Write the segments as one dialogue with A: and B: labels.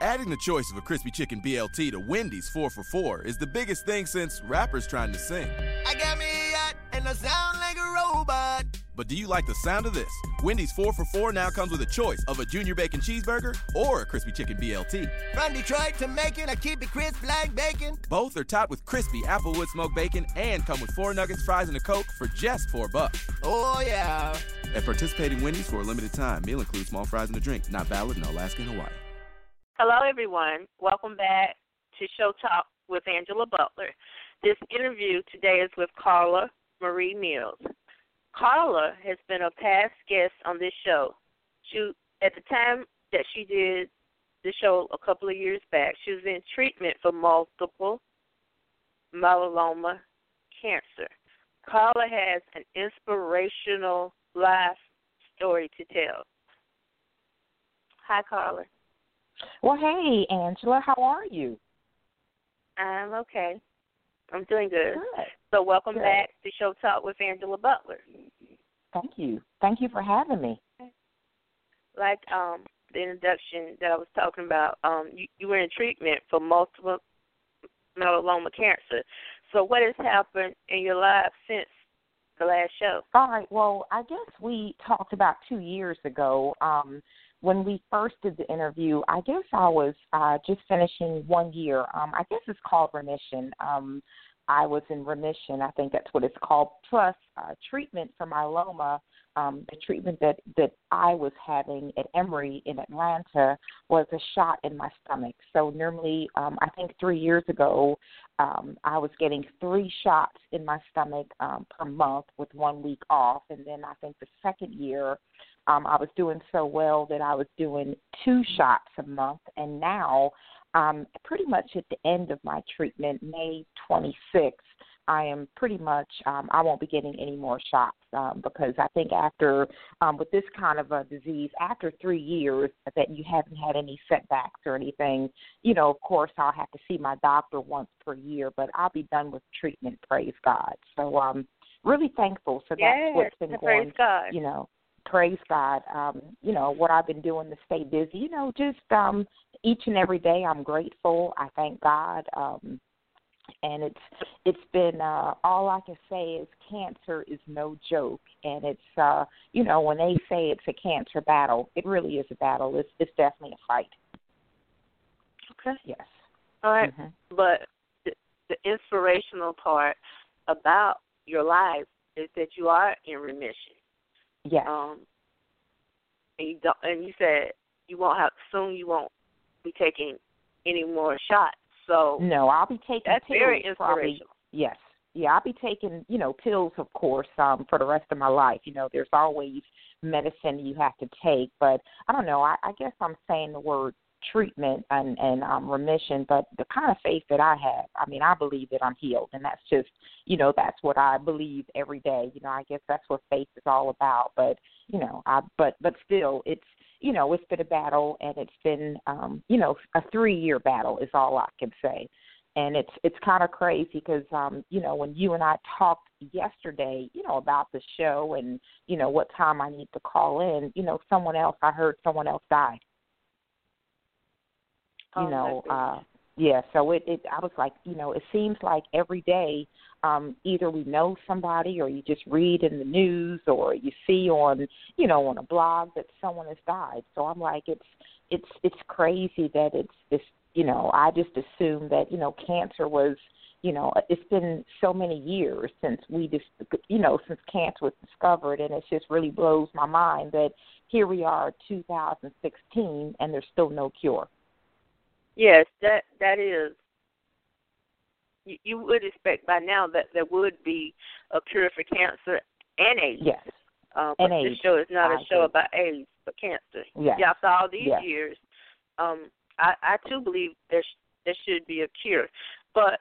A: Adding the choice of a crispy chicken BLT to Wendy's 4 for $4 is the biggest thing since rappers trying to sing.
B: I got me a yacht and I sound like a robot.
A: But do you like the sound of this? Wendy's 4 for $4 now comes with a choice of a junior bacon cheeseburger or a crispy chicken BLT.
B: From Detroit to Macon, I keep it crisp like bacon.
A: Both are topped with crispy Applewood smoked bacon and come with 4 nuggets, fries, and a Coke for just $4.
B: Oh, yeah.
A: At participating Wendy's for a limited time. Meal includes small fries and a drink. Not valid in Alaska and Hawaii.
C: Hello, everyone. Welcome back to Show Talk with Angela Butler. This interview today is with Carla Marie Mills. Carla has been a past guest on this show. At the time that she did the show a couple of years back, she was in treatment for multiple myeloma cancer. Carla has an inspirational life story to tell. Hi, Carla.
D: Well, hey, Angela, how are you?
C: I'm okay. I'm doing good.
D: Good.
C: So welcome
D: Good.
C: back to Show Talk with Angela Butler.
D: Thank you. Thank you for having me.
C: Like the introduction that I was talking about, you were in treatment for multiple myeloma cancer. So what has happened in your life since the last show?
D: All right. Well, I guess we talked about 2 years ago. When we first did the interview, I guess I was just finishing 1 year. I guess it's called remission. I was in remission. I think that's what it's called. Plus, treatment for myeloma, the treatment that I was having at Emory in Atlanta was a shot in my stomach. So normally, I think 3 years ago, I was getting 3 shots in my stomach per month with 1 week off. And then I think the second year, I was doing so well that I was doing 2 shots a month. And now, pretty much at the end of my treatment, May 26th, I am pretty much, I won't be getting any more shots because I think after, with this kind of a disease, after 3 years that you haven't had any setbacks or anything, of course I'll have to see my doctor once per year, but I'll be done with treatment, praise God. So really thankful. So that's what's been going,
C: praise God.
D: Praise God. What I've been doing to stay busy, just each and every day I'm grateful. I thank God. And it's been, all I can say is cancer is no joke. And it's, when they say it's a cancer battle, it really is a battle. It's definitely a fight.
C: Okay.
D: Yes.
C: All right. Mm-hmm. But the inspirational part about your life is that you are in remission.
D: Yes.
C: And you said you won't be taking any more shots. So
D: no, I'll be taking
C: that's
D: pills.
C: Very inspirational.
D: Probably, yes. Yeah, I'll be taking, pills, of course, for the rest of my life. There's always medicine you have to take. But I don't know. I guess I'm saying the word treatment and remission, but the kind of faith that I have, I believe that I'm healed, and that's just, that's what I believe every day. I guess that's what faith is all about. But, but still, it's, it's been a battle, and it's been, a 3-year battle is all I can say. And it's kind of crazy because, when you and I talked yesterday, about the show and, what time I need to call in, I heard someone else died. Yeah, so I was like, it seems like every day either we know somebody or you just read in the news or you see on, on a blog that someone has died. So I'm like, it's crazy that it's I just assumed that, cancer was, it's been so many years since since cancer was discovered, and it just really blows my mind that here we are, 2016, and there's still no cure.
C: Yes, that is. You would expect by now that there would be a cure for cancer and AIDS.
D: Yes.
C: But
D: and
C: this show is not a show about AIDS, but cancer.
D: Yes.
C: Yeah, after all these years, I too believe there should be a cure. But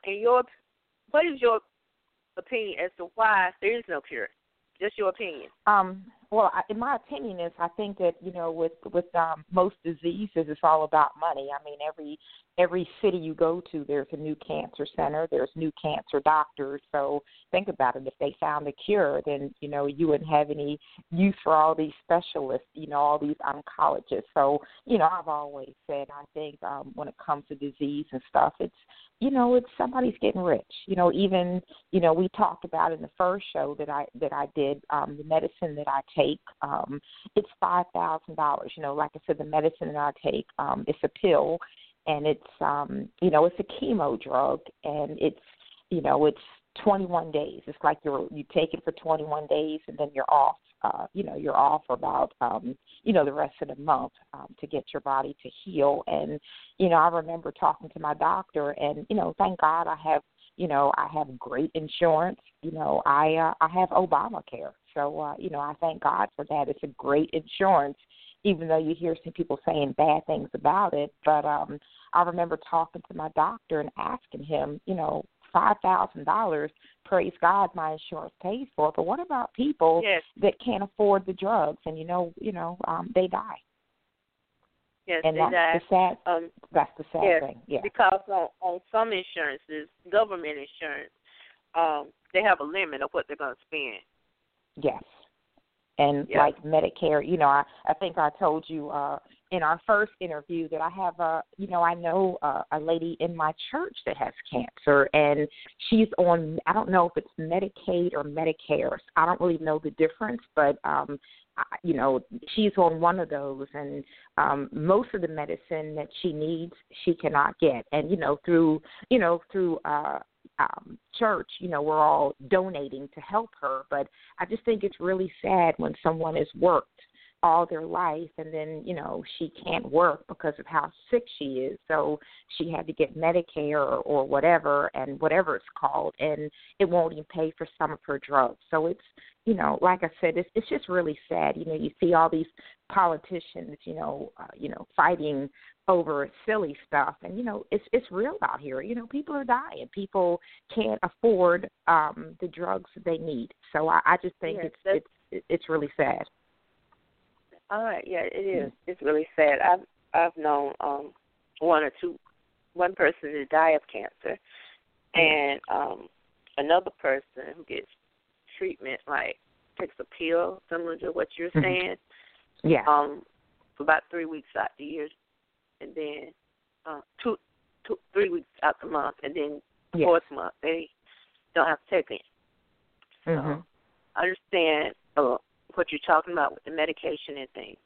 C: what is your opinion as to why there is no cure? Just your opinion.
D: Well, in my opinion, is I think that with most diseases, it's all about money. I mean, every city you go to, there's a new cancer center, there's new cancer doctors. So think about it. If they found a cure, then you wouldn't have any use for all these specialists, all these oncologists. So I've always said I think when it comes to disease and stuff, it's somebody's getting rich. Even we talked about in the first show that I did, the medicine that I take, it's $5,000. Like I said, the medicine that I take, it's a pill, and it's it's a chemo drug, and it's 21 days. It's like you take it for 21 days, and then you're off. You're off for about the rest of the month to get your body to heal. And I remember talking to my doctor, and thank God I have great insurance. I have Obamacare, so I thank God for that. It's a great insurance, even though you hear some people saying bad things about it. But I remember talking to my doctor and asking him, $5,000, praise God, my insurance pays for it. But what about people that can't afford the drugs and they die?
C: Yes,
D: and
C: they
D: die. That's the sad thing. Yeah.
C: Because on some insurances, government insurance, they have a limit of what they're going to spend.
D: Yes. And like Medicare, I think I told you in our first interview that I have I know a lady in my church that has cancer, and she's on, I don't know if it's Medicaid or Medicare. I don't really know the difference, but she's on one of those, and most of the medicine that she needs, she cannot get. And through church, we're all donating to help her. But I just think it's really sad when someone has worked all their life and then, she can't work because of how sick she is. So she had to get Medicare or whatever, and whatever it's called, and it won't even pay for some of her drugs. So it's, like I said, it's just really sad. You see all these politicians, fighting over silly stuff, and it's real out here. People are dying. People can't afford the drugs that they need. So I just think it's really sad.
C: All right, yeah, it is. It's really sad. I've known one person to die of cancer, and another person who gets treatment, like takes a pill similar to what you're saying.
D: Yeah.
C: For about 3 weeks out the year, and then 3 weeks out the month, and then the fourth month they don't have to take it. So I understand what you're talking about with the medication and things.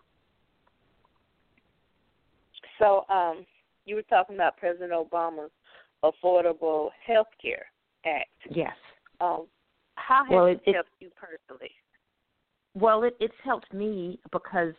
C: So you were talking about President Obama's Affordable Health Care Act.
D: Yes.
C: How has it helped you personally?
D: Well, it's helped me because,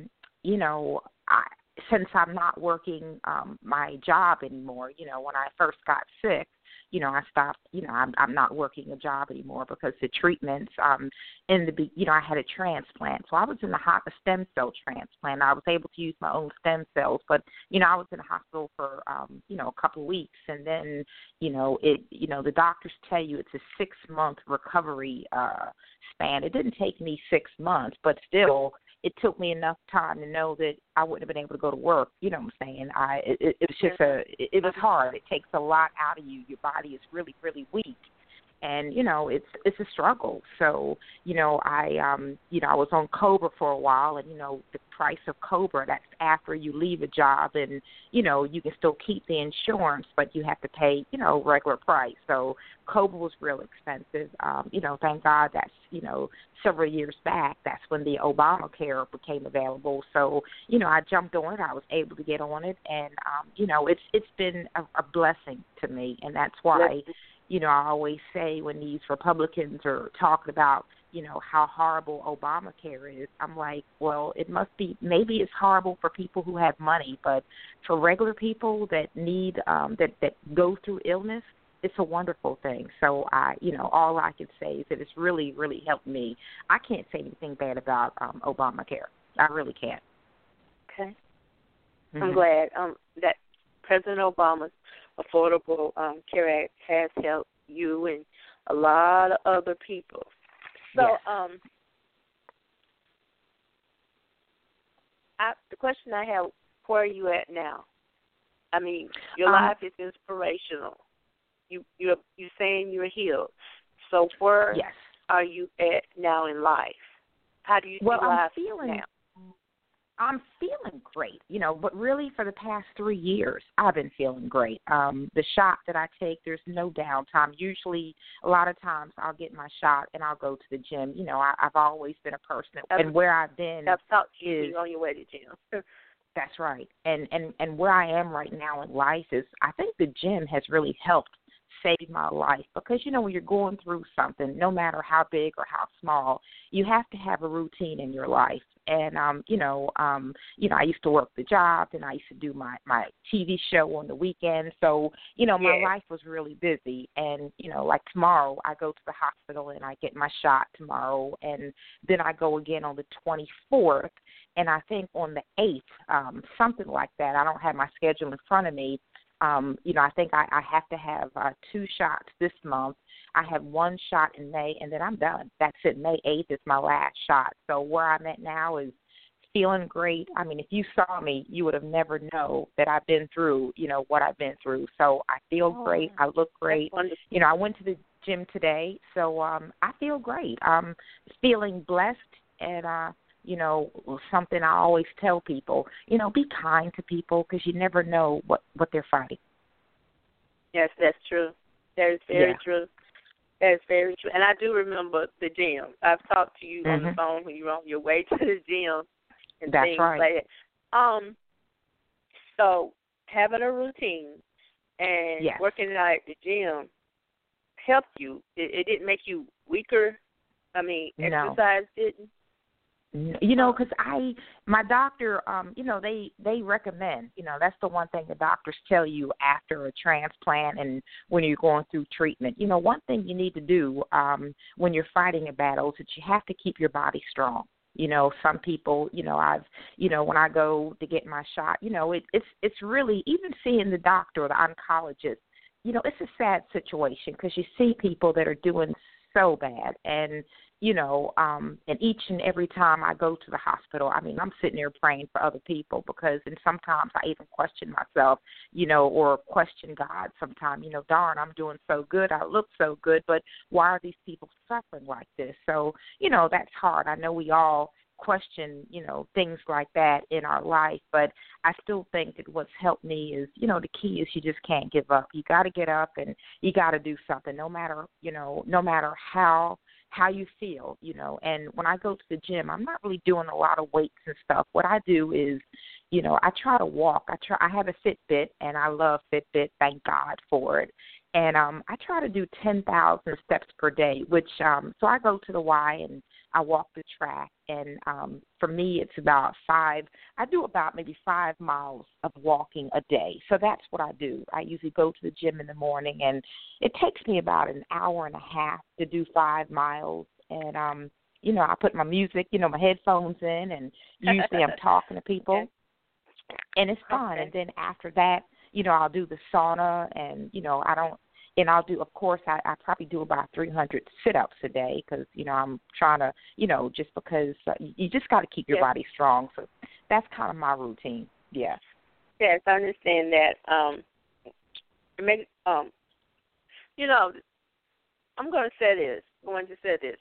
D: since I'm not working my job anymore, when I first got sick, I stopped, I'm not working a job anymore because the treatments, I had a transplant. So I was in a stem cell transplant. I was able to use my own stem cells, but, I was in the hospital for, a couple of weeks. And then, the doctors tell you it's a 6-month recovery span. It didn't take me 6 months, but still, it took me enough time to know that I wouldn't have been able to go to work. You know what I'm saying? It was just it was hard. It takes a lot out of you. Your body is really, really weak. And, it's a struggle. So, I was on COBRA for a while, and, the price of COBRA, that's after you leave a job, and, you can still keep the insurance, but you have to pay, regular price. So COBRA was real expensive. Thank God that's, several years back, that's when the Obamacare became available. So, I jumped on it. I was able to get on it, and, it's been a blessing to me, and that's why I always say when these Republicans are talking about, how horrible Obamacare is, I'm like, well, it must be, maybe it's horrible for people who have money, but for regular people that need, that go through illness, it's a wonderful thing. So all I can say is that it's really, really helped me. I can't say anything bad about Obamacare. I really can't.
C: Okay. I'm glad that President Obama's Affordable Care Act has helped you and a lot of other people. So, the question I have, where are you at now? I mean, your life is inspirational. You're saying you're healed. So where are you at now in life? How do you see life now?
D: I'm feeling great, but really for the past 3 years, I've been feeling great. The shot that I take, there's no downtime. Usually, a lot of times, I'll get my shot and I'll go to the gym. I've always been a person, and where I've been
C: I've talked to you on your way to gym.
D: That's right. And where I am right now in life is, I think the gym has really helped save my life because, when you're going through something, no matter how big or how small, you have to have a routine in your life. And, I used to work the job and I used to do my TV show on the weekend. So, my life was really busy. And, like tomorrow I go to the hospital and I get my shot tomorrow. And then I go again on the 24th. And I think on the 8th, something like that. I don't have my schedule in front of me. I think I have to have 2 shots this month. I have 1 shot in May, and then I'm done. That's it. May 8th is my last shot. So where I'm at now is feeling great. I mean, if you saw me, you would have never know that I've been through, what I've been through. So I feel great. I look great. I went to the gym today, so I feel great. I'm feeling blessed, and something I always tell people, be kind to people because you never know what they're fighting.
C: Yes, that's true. That is very true. That is very true. And I do remember the gym. I've talked to you on the phone when you were on your way to the gym and
D: that's
C: things
D: right.
C: like that. So having a routine and working out at the gym helped you. It didn't make you weaker. I mean, exercise didn't.
D: Because my doctor, they recommend, that's the one thing the doctors tell you after a transplant and when you're going through treatment. One thing you need to do when you're fighting a battle is that you have to keep your body strong. Some people, when I go to get my shot, it's really, even seeing the doctor or the oncologist, it's a sad situation because you see people that are doing so bad. And and each and every time I go to the hospital, I mean, I'm sitting there praying for other people and sometimes I even question myself, or question God sometimes, darn, I'm doing so good. I look so good, but why are these people suffering like this? So, that's hard. I know we all question, things like that in our life, but I still think that what's helped me is, the key is you just can't give up. You got to get up and you got to do something no matter how you feel, and when I go to the gym, I'm not really doing a lot of weights and stuff. What I do is, I try to walk. I have a Fitbit, and I love Fitbit. Thank God for it. And I try to do 10,000 steps per day, which so I go to the Y and I walk the track. And for me, it's about 5. I do about maybe 5 miles of walking a day. So that's what I do. I usually go to the gym in the morning, and it takes me about an hour and a half to do 5 miles. And, I put my music, my headphones in, and usually I'm talking to people. And it's fun. And then after that, I'll do the sauna, and, I'll do, of course, I probably do about 300 sit-ups a day because, I'm trying to, just because you just got to keep your body strong. So that's kind of my routine. Yeah.
C: Yes, I understand that. I'm going to say this.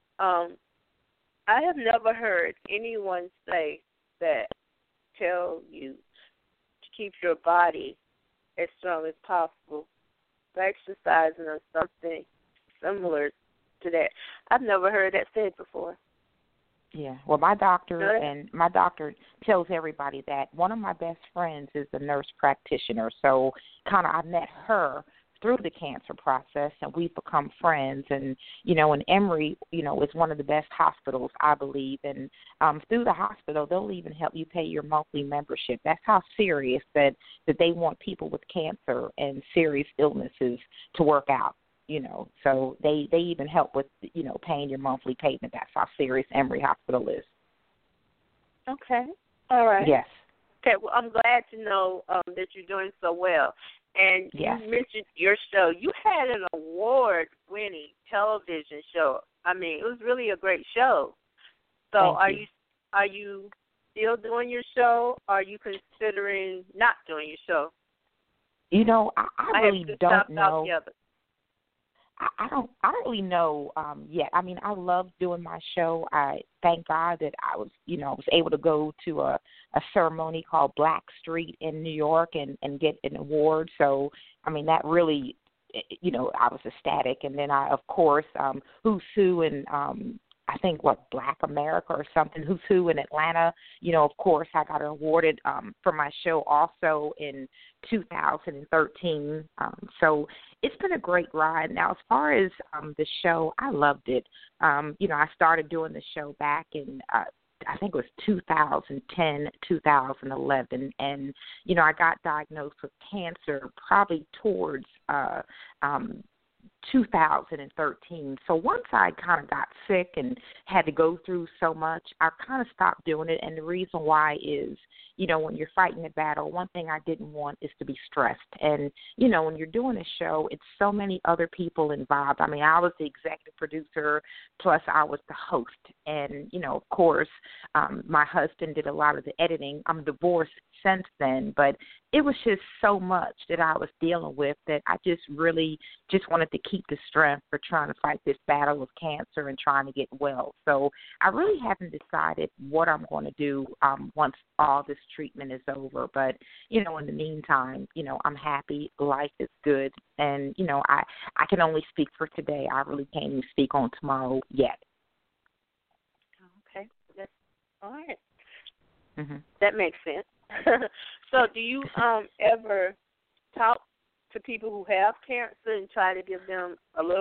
C: I have never heard anyone say that tell you to keep your body as strong as possible by exercising or something similar to that. I've never heard that said before.
D: Yeah. Well, my doctor tells everybody that. One of my best friends is a nurse practitioner, so kind of I met her through the cancer process, and we've become friends. And, and Emory, is one of the best hospitals, I believe. And through the hospital, they'll even help you pay your monthly membership. That's how serious that they want people with cancer and serious illnesses to work out, So they even help with, paying your monthly payment. That's how serious Emory Hospital is.
C: Okay. All right.
D: Yes.
C: Okay. Well, I'm glad to know that you're doing so well. And you mentioned your show. You had an award-winning television show. I mean, it was really a great show. So are you still doing your show, or are you considering not doing your show?
D: You know, I really don't know. I don't really know yet. I mean, I love doing my show. I thank God that I was able to go to a ceremony called Black Street in New York and get an award. So, I mean, that really, I was ecstatic. And then I, of course, Who's Who and I think Black America or something, Who's Who in Atlanta. Of course, I got awarded for my show also in 2013. So it's been a great ride. Now, as far as the show, I loved it. I started doing the show back in I think it was 2010, 2011, and I got diagnosed with cancer probably towards 2013. So once I kind of got sick and had to go through so much, I kind of stopped doing it. And the reason why is, when you're fighting a battle, one thing I didn't want is to be stressed. And, when you're doing a show, it's so many other people involved. I mean, I was the executive producer, plus I was the host. And, of course, my husband did a lot of the editing. I'm divorced since then, but it was just so much that I was dealing with that I just really just wanted to keep the strength for trying to fight this battle with cancer and trying to get well. So I really haven't decided what I'm going to do once all this treatment is over. But, in the meantime, I'm happy. Life is good. And, I can only speak for today. I really can't even speak on tomorrow yet.
C: Okay. That's all right.
D: Mm-hmm.
C: That makes sense. So do you ever talk to people who have cancer and try to give them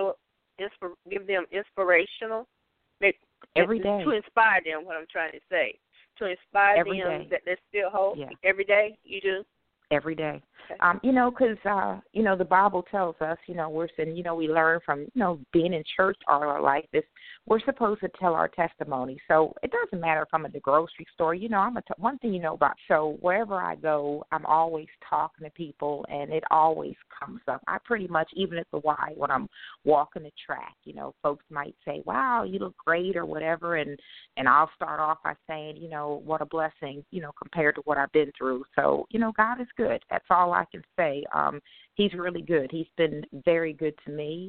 C: inspirational?
D: Every day.
C: To inspire them, what I'm trying to say. To inspire
D: every
C: them
D: day.
C: that there's still hope.
D: Yeah.
C: Every day you do?
D: Every day.
C: Okay.
D: Because, the Bible tells us, we're saying, we learn from, being in church all our life. We're supposed to tell our testimony. So it doesn't matter if I'm at the grocery store. One thing about, so wherever I go, I'm always talking to people, and it always comes up. I pretty much, even at the Y, when I'm walking the track, folks might say, wow, you look great or whatever, and I'll start off by saying, what a blessing, compared to what I've been through. So, God is good. That's all I can say. He's really good. He's been very good to me.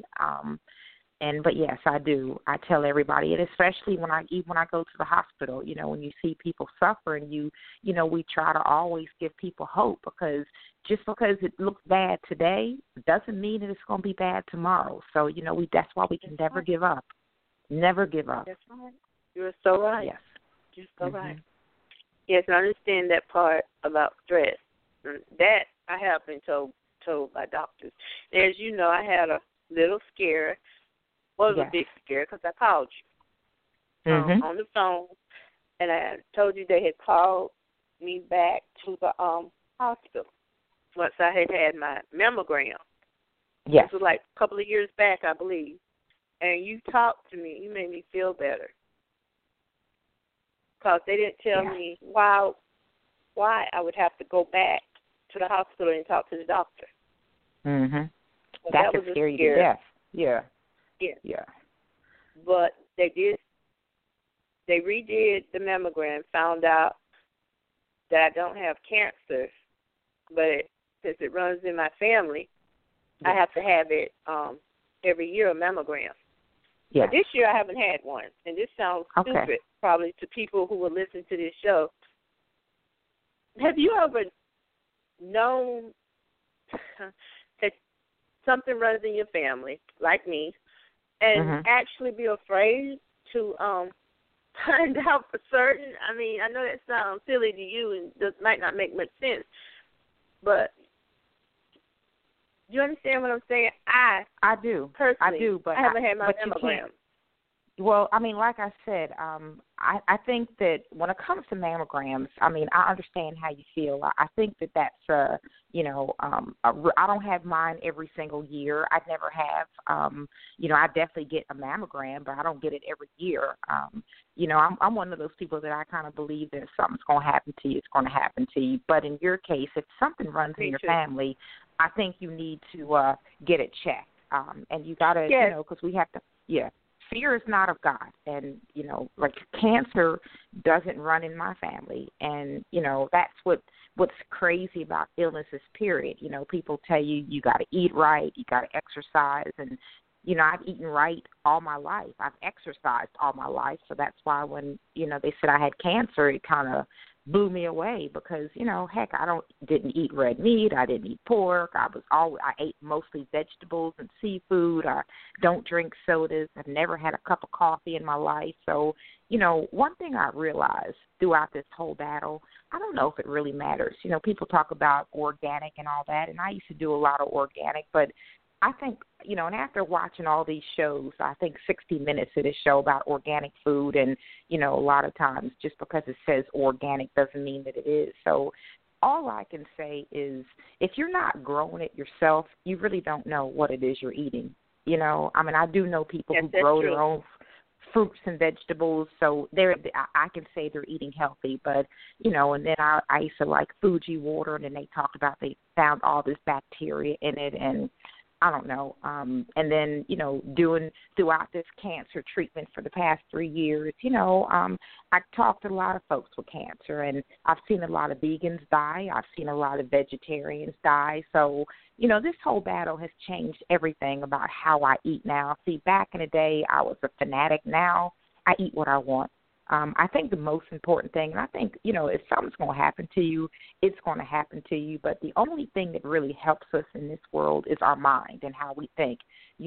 D: But yes, I do. I tell everybody, and especially when I go to the hospital, when you see people suffering, we try to always give people hope, because just because it looks bad today doesn't mean that it's going to be bad tomorrow. So, that's why we can never give up. Never give up.
C: That's right. You're so right.
D: Yes.
C: You're so right. Yes, I understand that part about stress. That I have been told by doctors. As you know, I had a little scare. Well, it was a big scare because I called you on the phone, and I told you they had called me back to the hospital once I had my mammogram.
D: Yes.
C: This was like a couple of years back, I believe. And you talked to me. You made me feel better. Because they didn't tell me why I would have to go back to the hospital and talk to the doctor.
D: Mhm.
C: So
D: that
C: was
D: could scare you
C: scare.
D: to death. Yeah.
C: Yeah.
D: Yeah.
C: But they redid the mammogram, found out that I don't have cancer, but since it runs in my family, I have to have it every year, a mammogram.
D: Yeah.
C: This year I haven't had one, and this sounds stupid probably to people who will listen to this show. Have you ever known that something runs in your family, like me, and actually be afraid to find out for certain? I mean, I know that sounds silly to you and that might not make much sense, but do you understand what I'm saying? I
D: do.
C: Personally,
D: I do, but
C: I haven't had my
D: mammogram.
C: mammogram.
D: Well, I mean, like I said, I think that when it comes to mammograms, I mean, I understand how you feel. I think that that's, I don't have mine every single year. I never have. I definitely get a mammogram, but I don't get it every year. I'm one of those people that I kind of believe that if something's going to happen to you, it's going to happen to you. But in your case, if something runs in your family, I think you need to get it checked. And you got to, because we have to, fear is not of God. And, like cancer doesn't run in my family. And, that's what's crazy about illnesses, period. People tell you got to eat right, you got to exercise. And, I've eaten right all my life. I've exercised all my life. So that's why when, they said I had cancer, it kind of blew me away because, heck, didn't eat red meat. I didn't eat pork. I ate mostly vegetables and seafood. I don't drink sodas. I've never had a cup of coffee in my life. So, one thing I realized throughout this whole battle, I don't know if it really matters. People talk about organic and all that, and I used to do a lot of organic, but I think, and after watching all these shows, I think 60 Minutes did a show about organic food, and, a lot of times just because it says organic doesn't mean that it is. So all I can say is if you're not growing it yourself, you really don't know what it is you're eating. I do know people who grow their own fruits and vegetables, so I can say they're eating healthy. But, and then I used to like Fuji water, and then they talked about they found all this bacteria in it, and I don't know. And then, doing throughout this cancer treatment for the past 3 years, I talked to a lot of folks with cancer, and I've seen a lot of vegans die. I've seen a lot of vegetarians die. So, this whole battle has changed everything about how I eat now. See, back in the day, I was a fanatic. Now I eat what I want. I think the most important thing, and I think, if something's going to happen to you, it's going to happen to you. But the only thing that really helps us in this world is our mind and how we think.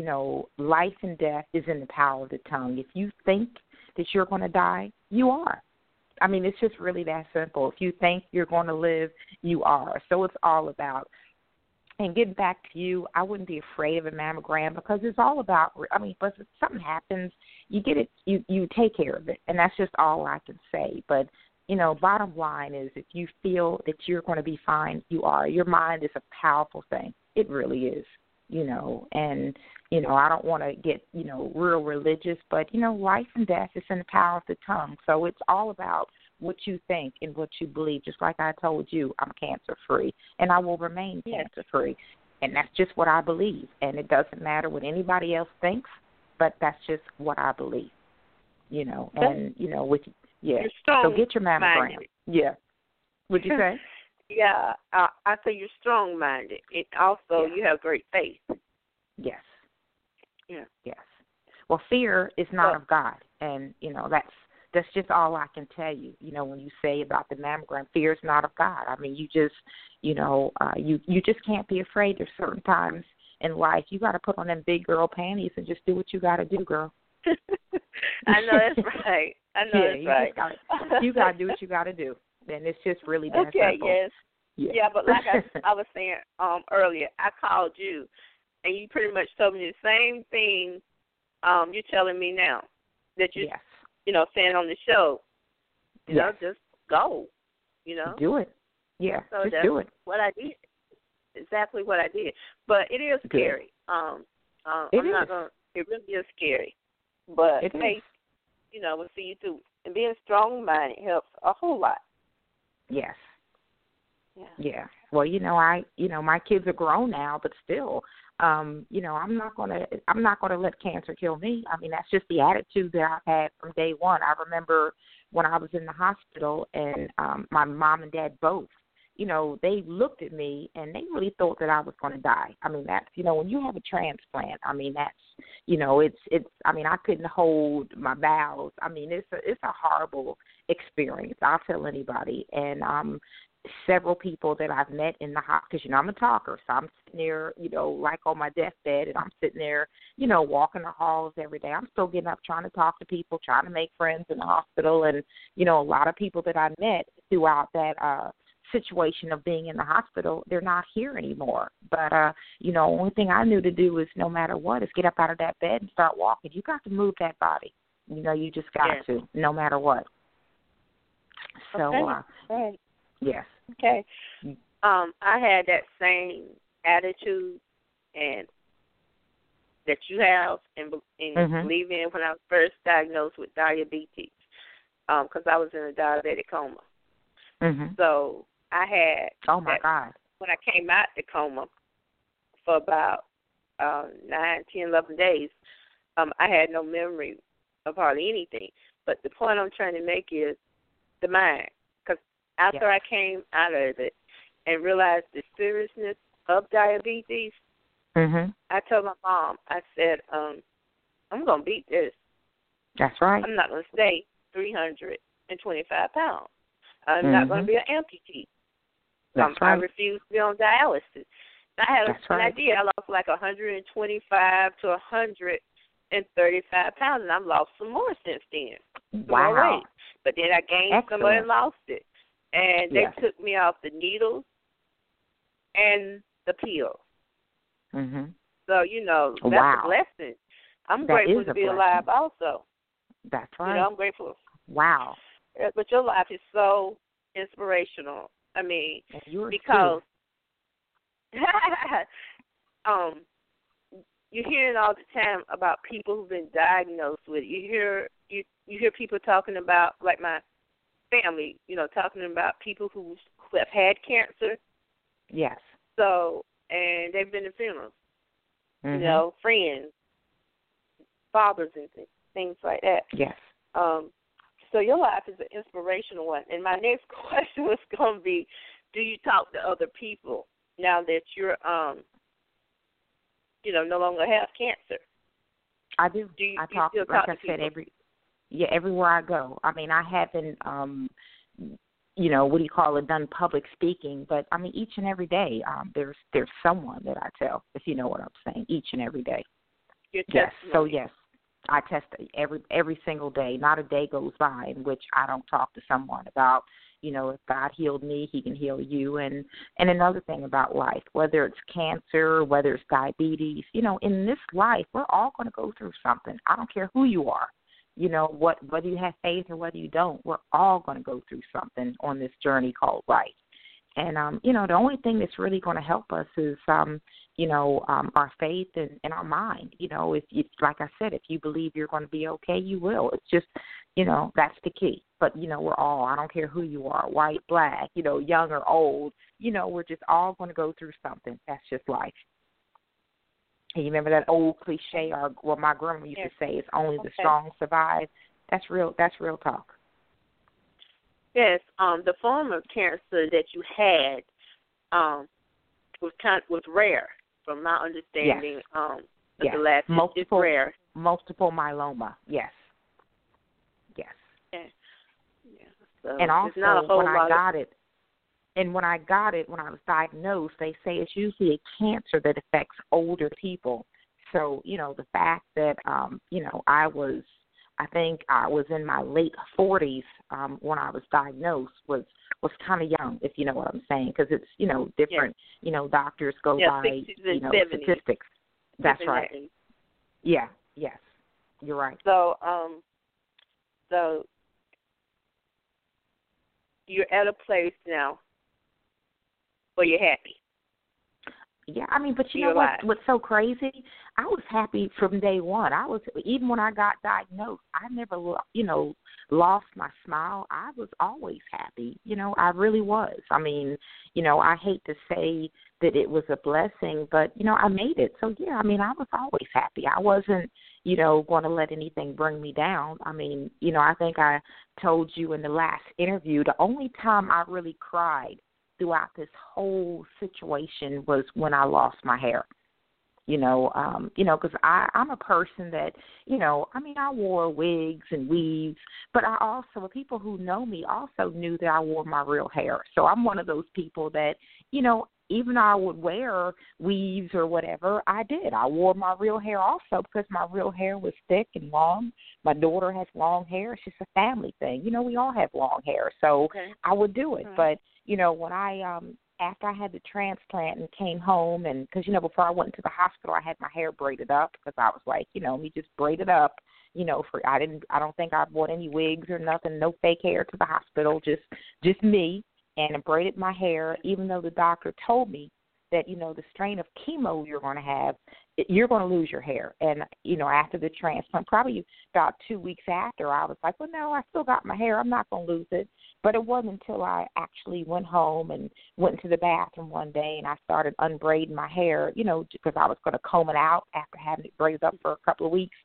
D: Life and death is in the power of the tongue. If you think that you're going to die, you are. It's just really that simple. If you think you're going to live, you are. So it's all about. And getting back to you, I wouldn't be afraid of a mammogram because it's all about, but if something happens, you get it, you take care of it. And that's just all I can say. But, bottom line is if you feel that you're going to be fine, you are. Your mind is a powerful thing. It really is, and, I don't want to get, real religious, but, life and death is in the power of the tongue. So it's all about what you think and what you believe. Just like I told you, I'm cancer-free, and I will remain cancer-free. And that's just what I believe. And it doesn't matter what anybody else thinks, but that's just what I believe, And, so get your mammogram. Yeah. Would you say?
C: Yeah, I say you're strong-minded. And also, you have great faith.
D: Yes.
C: Yeah.
D: Yes. Well, fear is not of God, and, that's just all I can tell you. When you say about the mammogram, fear is not of God. You just, you just can't be afraid. There's certain times in life you got to put on them big girl panties and just do what you got to do, girl.
C: I know that's right. That's right.
D: You got to do what you got to do, and it's just really that simple.
C: Yes.
D: Yeah.
C: Yeah, but like I was saying earlier, I called you, and you pretty much told me the same thing you're telling me now that you.
D: Yes.
C: Saying on the show, just go,
D: Do it. Yeah,
C: so
D: just
C: that's
D: do it.
C: what I did. Exactly what I did. But it is scary. It really is scary. But faith, will see you through. And being strong-minded helps a whole lot.
D: Yes.
C: Yeah.
D: Well, my kids are grown now, but still, I'm not gonna let cancer kill me. That's just the attitude that I've had from day one. I remember when I was in the hospital, and my mom and dad both, they looked at me and they really thought that I was going to die. That's, when you have a transplant, that's, it's. I couldn't hold my bowels. It's a horrible experience. I'll tell anybody. And several people that I've met in the hospital, because, I'm a talker, so I'm sitting there, like on my deathbed, and I'm sitting there, walking the halls every day. I'm still getting up, trying to talk to people, trying to make friends in the hospital, and, a lot of people that I met throughout that situation of being in the hospital, they're not here anymore. But, only thing I knew to do is no matter what is get up out of that bed and start walking. You got to move that body. You just got to, no matter what. So,
C: right.
D: Yes.
C: Okay. I had that same attitude and that you have and believe in when I was first diagnosed with diabetes, because I was in a diabetic coma. So I had.
D: Oh my God!
C: When I came out the coma for about 9, 10, 11 days, I had no memory of hardly anything. But the point I'm trying to make is the mind. Because after I came out of it and realized the seriousness of diabetes, I told my mom, I said, I'm going to beat this.
D: That's right.
C: I'm not going to stay 325 pounds. I'm not going to be an amputee.
D: That's right.
C: I refuse to be on dialysis. I had an idea. I lost like 125 to 135 pounds, and I've lost some more since then.
D: Wow.
C: But then I gained some more and lost it. And they took me off the needles and the pills. So, you know, that's a blessing. I'm grateful to be alive also.
D: That's right.
C: You know, I'm grateful.
D: Wow.
C: But your life is so inspirational. I mean, because you're hearing all the time about people who've been diagnosed with it. You hear people talking about, like my family, you know, talking about people who have had cancer.
D: Yes.
C: So, and they've been to funerals. You know, friends, fathers, and things like that.
D: Yes.
C: So your life is an inspirational one. And my next question was going to be, do you talk to other people now that you're, you know, no longer have cancer?
D: I do.
C: I talk, like I said,
D: everywhere I go. I mean, I haven't, you know, what do you call it, done public speaking, but I mean, each and every day, there's someone that I tell, if you know what I'm saying, each and every day.
C: Yes.
D: So yes, I test every single day. Not a day goes by in which I don't talk to someone about, you know, if God healed me, He can heal you. And another thing about life, whether it's cancer, whether it's diabetes, you know, in this life, we're all going to go through something. I don't care who you are. You know, whether you have faith or whether you don't, we're all going to go through something on this journey called life. And, you know, the only thing that's really going to help us is, you know, our faith and our mind. You know, if like I said, if you believe you're going to be okay, you will. It's just, you know, that's the key. But, you know, we're all, I don't care who you are, white, black, you know, young or old, you know, we're just all going to go through something. That's just life. And you remember that old cliche, or my grandma used to say, it's only the strong survive. That's real talk.
C: Yes, the form of cancer that you had was rare, from my understanding.
D: Yes.
C: The last it's rare.
D: Multiple myeloma. Yes.
C: Yeah. So
D: and also,
C: not a whole
D: when
C: lot
D: I got it, and when I got it, when I was diagnosed, they say it's usually a cancer that affects older people. So, you know, the fact that, you know, I think I was in my late 40s when I was diagnosed was kind of young, if you know what I'm saying, because it's, you know, different, you know, doctors go by, you know, 70s. Statistics. That's right. Yeah, yes, you're right.
C: So you're at a place now where you're happy.
D: Yeah, I mean, but you know what's so crazy? I was happy from day one. Even when I got diagnosed, I never, you know, lost my smile. I was always happy. You know, I really was. I mean, you know, I hate to say that it was a blessing, but, you know, I made it. So, yeah, I mean, I was always happy. I wasn't, you know, going to let anything bring me down. I mean, you know, I think I told you in the last interview, the only time I really cried throughout this whole situation was when I lost my hair. You know, because I'm a person that, you know, I mean, I wore wigs and weaves, but I also, people who know me also knew that I wore my real hair. So I'm one of those people that, you know, even though I would wear weaves or whatever, I did. I wore my real hair also because my real hair was thick and long. My daughter has long hair. It's just a family thing. You know, we all have long hair. So I would do it. But, you know, when after I had the transplant and came home, and because, you know, before I went to the hospital, I had my hair braided up because I was like, you know, let me just braid it up. You know, I don't think I bought any wigs or nothing, no fake hair to the hospital, just me. And I braided my hair, even though the doctor told me that, you know, the strain of chemo you're going to have, you're going to lose your hair. And, you know, after the transplant, probably about 2 weeks after, I was like, well, no, I still got my hair. I'm not going to lose it. But it wasn't until I actually went home and went into the bathroom one day and I started unbraiding my hair, you know, because I was going to comb it out after having it braided up for a couple of weeks.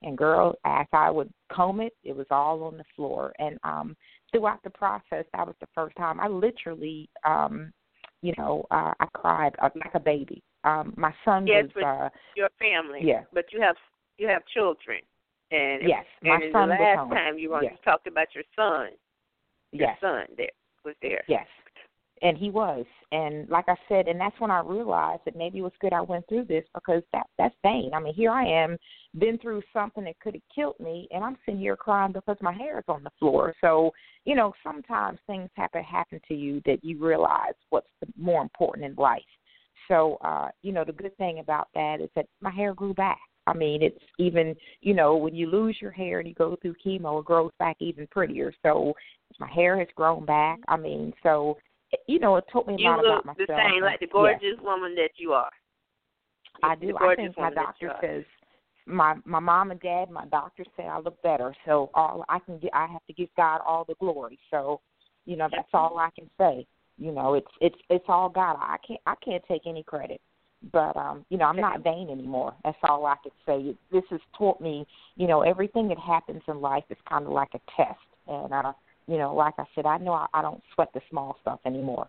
D: And, girl, as I would comb it, it was all on the floor. And throughout the process, that was the first time I literally, I cried like a baby. My son
C: yes,
D: was
C: your family.
D: Yeah.
C: But you have children. And
D: yes, my
C: and
D: son
C: the
D: was
C: last
D: home.
C: time you
D: Yes.
C: talked about your son. Your
D: Yes.
C: son that was there.
D: Yes. And he was. And like I said, and that's when I realized that maybe it was good I went through this, because that's vain. I mean, here I am, been through something that could have killed me, and I'm sitting here crying because my hair is on the floor. So, sometimes things happen to you that you realize what's more important in life. So, the good thing about that is that my hair grew back. I mean, it's even, when you lose your hair and you go through chemo, it grows back even prettier. So my hair has grown back. I mean, so, it taught me a lot about myself.
C: You look the same, like the gorgeous woman that you are.
D: I do. I think my doctor says, my mom and dad, my doctor say I look better. So all I have to give God all the glory. So, that's all I can say. It's all God. I can't take any credit. But, I'm not vain anymore. That's all I could say. This has taught me, everything that happens in life is kind of like a test. And, like I said, I know I don't sweat the small stuff anymore.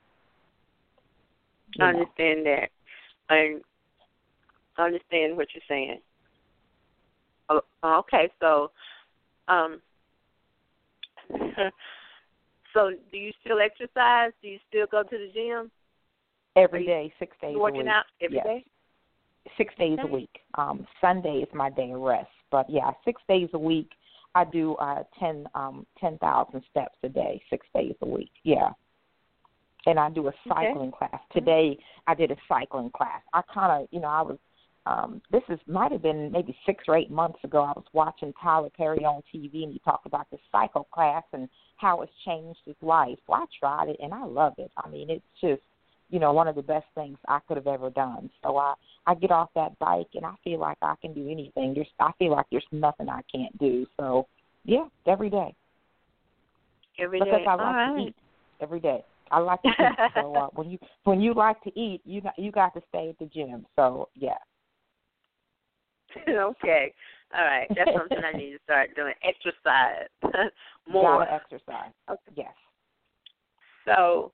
C: I understand that. I understand what you're saying. Okay, so, so do you still exercise? Do you still go to the gym?
D: Every day, 6 days a week.
C: Working out every day?
D: 6 days a week. Sunday is my day of rest. But, 6 days a week. I do 10,000 steps a day, 6 days a week. Yeah. And I do a cycling class. Today I did a cycling class. I kind of, I was, might have been maybe 6 or 8 months ago. I was watching Tyler Perry on TV, and he talked about the cycle class and how it's changed his life. Well, I tried it, and I love it. I mean, it's just, one of the best things I could have ever done. So I get off that bike, and I feel like I can do anything. I feel like there's nothing I can't do. So, every day.
C: Every day.
D: Because I like to eat every day. I like to eat. So when you like to eat, you got to stay at the gym. So, yeah.
C: Okay. All right. That's something I need to start doing. Exercise more.
D: Gotta exercise. Okay. Yes.
C: So,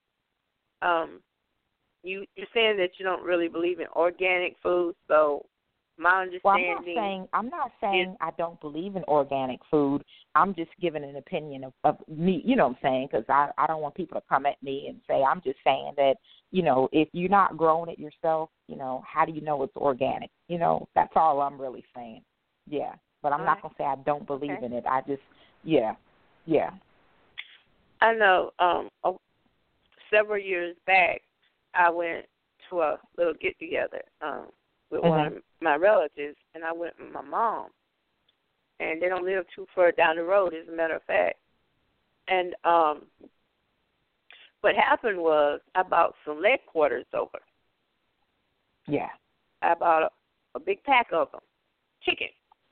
C: you're saying that you don't really believe in organic food. So, my understanding.
D: Well, I'm not saying I don't believe in organic food. I'm just giving an opinion of me. You know what I'm saying? Because I don't want people to come at me and say, I'm just saying that, if you're not growing it yourself, how do you know it's organic? That's all I'm really saying. Yeah. But I'm not going to say I don't believe in it. I just, yeah.
C: I know several years back, I went to a little get-together with one of my relatives, and I went with my mom. And they don't live too far down the road, as a matter of fact. And what happened was I bought some leg quarters over.
D: Yeah.
C: I bought a big pack of them, chicken.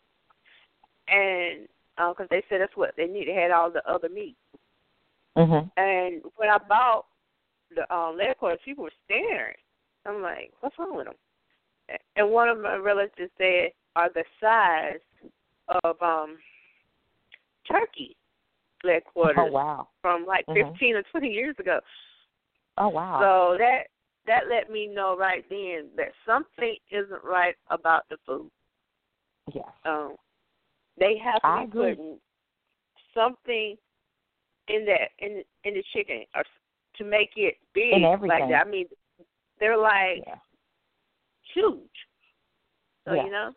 C: And because they said that's what they needed. They had all the other meat. And when I bought the leg quarters, people were staring. I'm like, what's wrong with them? And one of my relatives said, are the size of turkey leg quarters.
D: Oh, wow.
C: From like 15 or 20 years ago.
D: Oh, wow.
C: So that let me know right then that something isn't right about the food.
D: Yes.
C: They have to be
D: agree.
C: putting something in the chicken or to make it big
D: in everything.
C: like that. I mean, they're like huge. So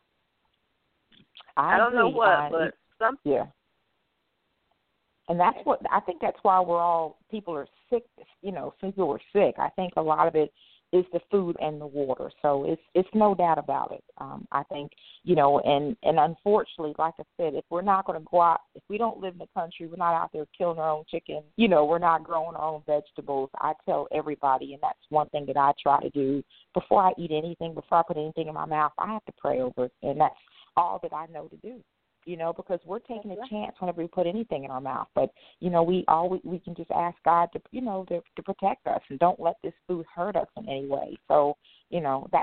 C: I don't know what, but something.
D: Yeah. And that's what I think. That's why people are sick. Some people are sick. I think a lot of it is the food and the water. So it's no doubt about it. I think and unfortunately, like I said, if we're not going to go out, if we don't live in the country, we're not out there killing our own chicken. We're not growing our own vegetables. I tell everybody, and that's one thing that I try to do before I eat anything, before I put anything in my mouth. I have to pray over it, and that's all that I know to do. Because we're taking a chance whenever we put anything in our mouth. But, we can just ask God to, to protect us and don't let this food hurt us in any way. So,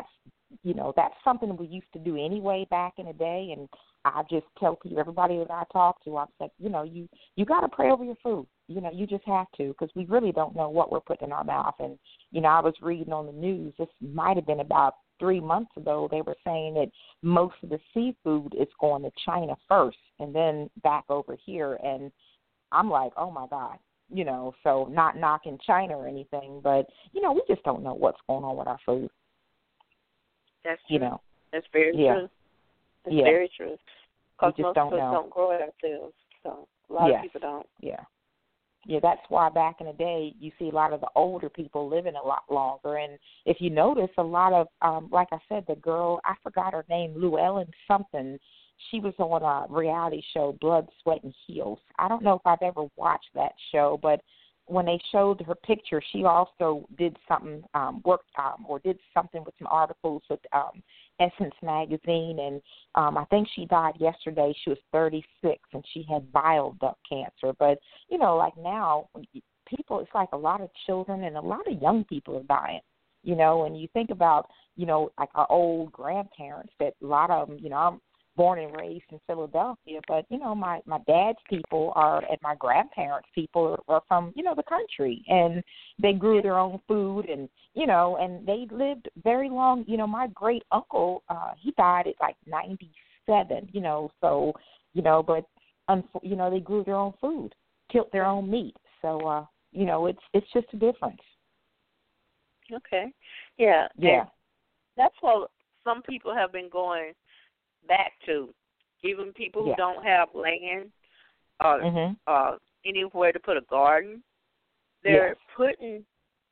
D: that's something we used to do anyway back in the day. And I just tell people, everybody that I talk to, I'm like, you got to pray over your food. You just have to, because we really don't know what we're putting in our mouth. And, I was reading on the news, this might have been about 3 months ago, they were saying that most of the seafood is going to China first and then back over here. And I'm like, oh, my God, so not knocking China or anything, but, we just don't know what's going on with our food.
C: That's true. That's very true. That's very true. Because most of us don't grow it ourselves, so a lot of people don't.
D: Yeah, that's why back in the day you see a lot of the older people living a lot longer. And if you notice, a lot of, like I said, the girl, I forgot her name, Llewellyn something, she was on a reality show, Blood, Sweat, and Heels. I don't know if I've ever watched that show, but when they showed her picture, she also did something, did something with some articles with Essence magazine, and I think she died yesterday. She was 36, and she had bile duct cancer. But, like now, people, it's like a lot of children and a lot of young people are dying, and you think about, like our old grandparents, that a lot of them, I'm born and raised in Philadelphia, but, my dad's people and my grandparents' people are from, the country, and they grew their own food, and, and they lived very long. My great uncle, he died at like 97, so, but, they grew their own food, killed their own meat. So, it's just a difference.
C: Okay. Yeah.
D: Yeah.
C: And that's what some people have been going back to, even people who don't have land or anywhere to put a garden. They're putting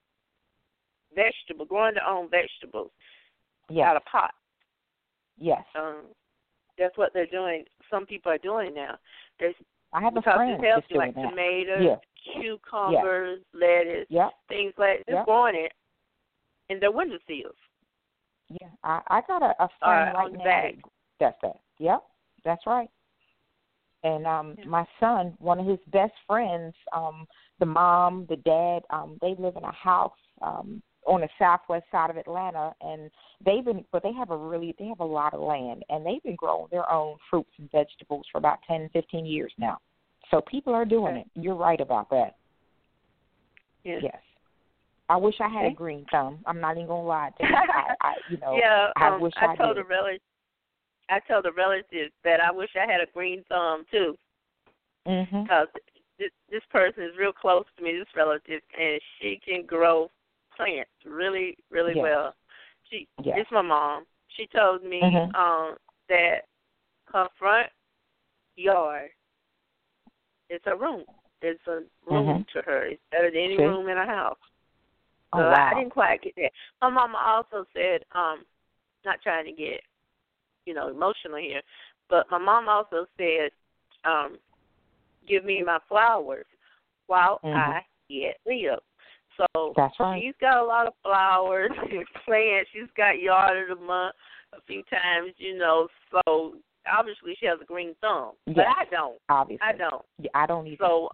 C: growing their own vegetables out of pots.
D: Yes.
C: That's what they're doing. Some people are doing now.
D: I have a friend
C: that's
D: doing
C: like
D: that.
C: Tomatoes, cucumbers, lettuce, things like that. They're growing it in their windowsills.
D: Yeah, I got a friend right now that's that. Yep, that's right. And my son, one of his best friends, the mom, the dad, they live in a house on the southwest side of Atlanta, and they have a lot of land, and they've been growing their own fruits and vegetables for about 10, 15 years now. So people are doing it. You're right about that.
C: Yes.
D: I wish I had a green thumb. I'm not even gonna lie to you. I wish I did.
C: I told the relatives that I wish I had a green thumb too, because this person is real close to me, this relative, and she can grow plants really, really well. It's my mom. She told me that her front yard is a room. It's a room to her. It's better than any room in a house. So I didn't quite get that. My mama also said, not trying to get, emotional here, but my mom also said, give me my flowers while I yet live. So she's got a lot of flowers and plants. She's got yard of the month a few times, so obviously she has a green thumb. But I don't.
D: Obviously.
C: I don't.
D: Yeah, I don't either.
C: So,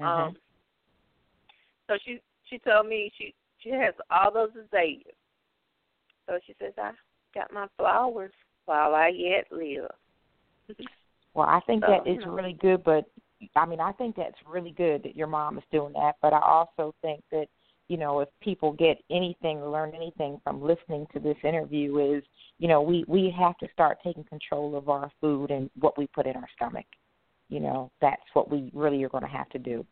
C: so she told me she has all those azaleas. So she says, I got my flowers while I yet live.
D: Well, I think that is really good, but, I think that's really good that your mom is doing that, but I also think that, if people get anything or learn anything from listening to this interview is, we have to start taking control of our food and what we put in our stomach. That's what we really are going to have to do,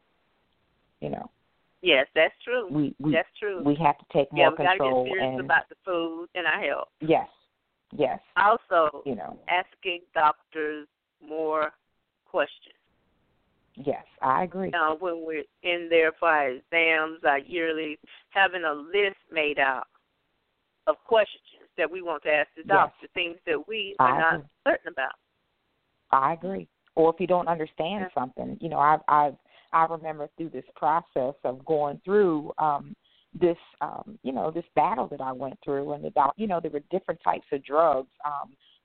C: Yes, that's true. That's true.
D: We have to take more control.
C: We got to get serious about the food and our health.
D: Yes.
C: Also, asking doctors more questions.
D: Yes, I agree.
C: When we're in there for our exams, our yearly, having a list made out of questions that we want to ask the doctor, things that we are not certain about. I
D: agree. Or if you don't understand something, I remember through this process of going through this, this battle that I went through, and there were different types of drugs.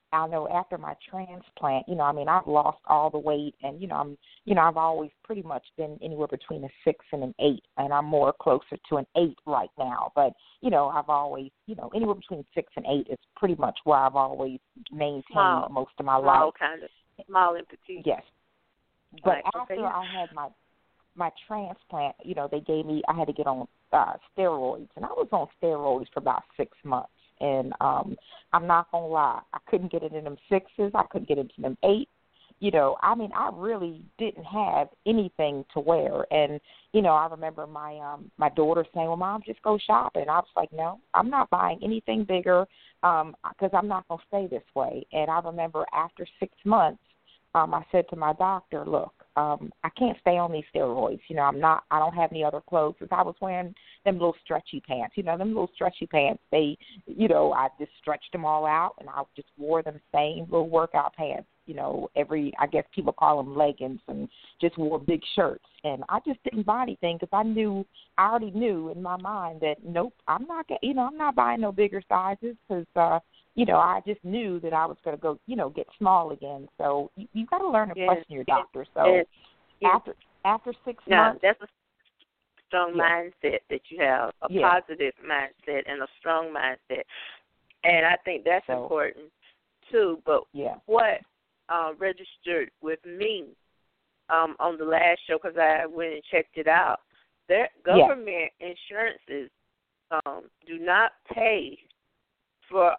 D: I know after my transplant, I mean, I've lost all the weight, and I've always pretty much been anywhere between a 6 and an 8, and I'm more closer to an 8 right now. But I've always, anywhere between 6 and 8 is pretty much where I've always maintained most of my life.
C: Kind of small and petite.
D: Yes, but
C: right.
D: after I had my transplant, they gave me, I had to get on steroids, and I was on steroids for about 6 months. And I'm not going to lie, I couldn't get it in them 6s. I couldn't get it in them 8s. I mean, I really didn't have anything to wear. And, I remember my daughter saying, well, Mom, just go shopping. I was like, no, I'm not buying anything bigger because I'm not going to stay this way. And I remember after 6 months, I said to my doctor, look, I can't stay on these steroids. I don't have any other clothes. Because I was wearing them little stretchy pants. Them little stretchy pants, I just stretched them all out, and I just wore them same little workout pants, I guess people call them leggings, and just wore big shirts. And I just didn't buy anything because I already knew in my mind that, nope, I'm not buying no bigger sizes because, I just knew that I was going to go, get small again. So you got to learn to question your doctor. So after 6 months.
C: That's a strong mindset that you have, a positive mindset and a strong mindset. And I think that's important, too. But what registered with me on the last show, because I went and checked it out, their government insurances do not pay for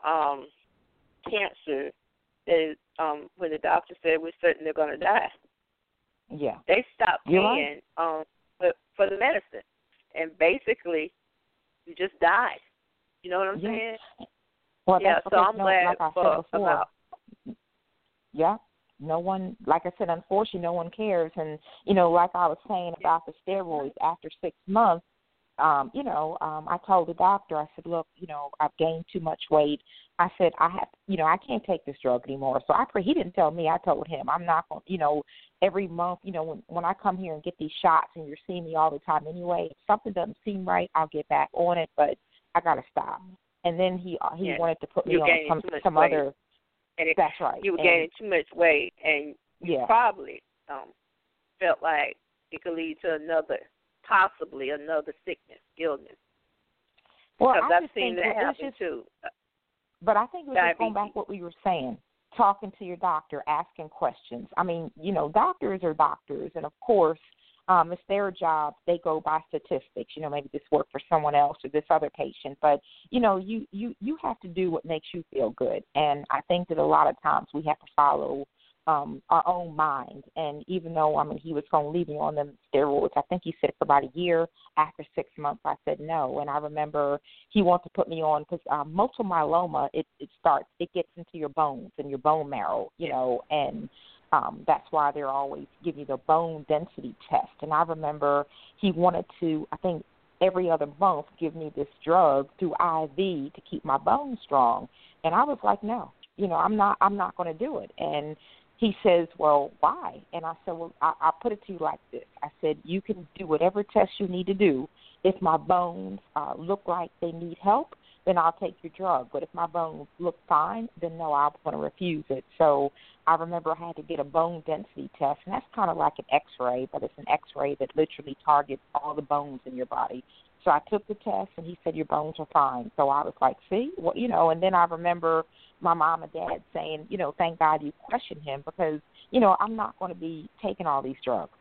C: cancer that is, when the doctor said we're certain they're going to die.
D: Yeah.
C: They stopped paying for the medicine. And basically, you just die. You know what I'm saying?
D: Well,
C: so I'm glad about.
D: Yeah. No one, like I said, unfortunately, no one cares. And, like I was saying about the steroids, after 6 months, I told the doctor, I said, look, I've gained too much weight. I said, I can't take this drug anymore. So he didn't tell me, I told him, I'm not going, every month, when I come here and get these shots and you're seeing me all the time anyway, if something doesn't seem right, I'll get back on it, but I got to stop. And then he wanted to put me on some other. That's right.
C: You were gaining too much weight, and you probably felt like it could lead to possibly another sickness, illness.
D: Well,
C: because I've seen that happen too.
D: But I think it was just going back to what we were saying, talking to your doctor, asking questions. I mean, doctors are doctors, and of course, it's their job. They go by statistics. Maybe this worked for someone else or this other patient, but you have to do what makes you feel good. And I think that a lot of times we have to follow our own mind. And even though, he was going to leave me on them steroids, I think he said for about a year. After 6 months, I said no. And I remember he wanted to put me on because multiple myeloma, it gets into your bones and your bone marrow, and that's why they're always giving you the bone density test. And I remember he wanted to, I think, every other month give me this drug through IV to keep my bones strong. And I was like, no, I'm not going to do it. And he says, well, why? And I said, well, I'll put it to you like this. I said, you can do whatever test you need to do. If my bones look like they need help, then I'll take your drug. But if my bones look fine, then no, I'm going to refuse it. So I remember I had to get a bone density test, and that's kind of like an X-ray, but it's an X-ray that literally targets all the bones in your body. So I took the test, and he said, your bones are fine. So I was like, see? Well, and then I remember my mom and dad saying, thank God you questioned him because, I'm not going to be taking all these drugs.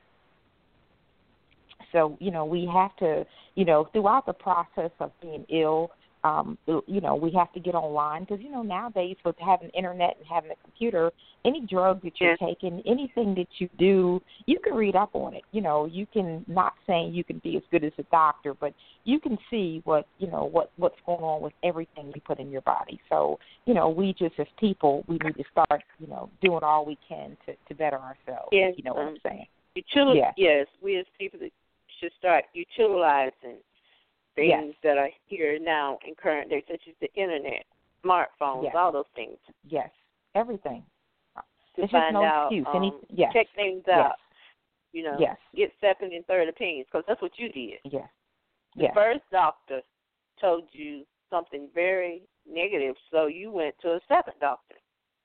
D: So, we have to, throughout the process of being ill, we have to get online because, nowadays with having internet and having a computer, any drug that you're taking, anything that you do, you can read up on it. You can, not saying you can be as good as a doctor, but you can see what's going on with everything you put in your body. So, we just as people, we need to start, doing all we can to better ourselves.
C: Yes,
D: you know what I'm saying?
C: Yes, we as people should start utilizing things that are here now in current day, such as the internet, smartphones, all those things.
D: Yes, everything.
C: To find out, check things out, get second and third opinions, because that's what you did.
D: Yes.
C: The first doctor told you something very negative, so you went to a second doctor.